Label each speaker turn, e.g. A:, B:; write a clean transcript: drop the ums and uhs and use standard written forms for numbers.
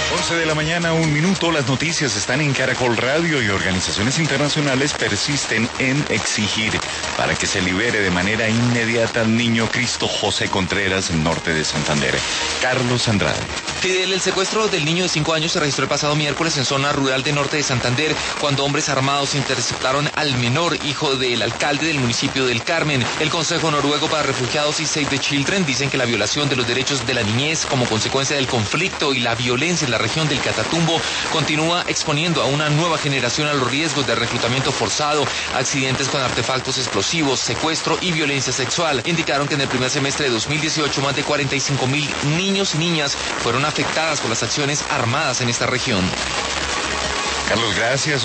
A: 11 de la mañana, 1 minuto. Las noticias están en Caracol Radio y organizaciones internacionales persisten en exigir para que se libere de manera inmediata al niño Cristo José Contreras, en norte de Santander. Carlos Andrade.
B: Fidel, el secuestro del niño de 5 años se registró el pasado miércoles en zona rural de norte de Santander, cuando hombres armados interceptaron al menor, hijo del alcalde del municipio del Carmen. El Consejo Noruego para Refugiados y Save the Children dicen que la violación de los derechos de la niñez como consecuencia del conflicto y la violencia en la región del Catatumbo continúa exponiendo a una nueva generación a los riesgos de reclutamiento forzado, accidentes con artefactos explosivos, secuestro y violencia sexual. Indicaron que en el primer semestre de 2018 más de 45,000 niños y niñas fueron afectadas por las acciones armadas en esta región.
A: Carlos, gracias.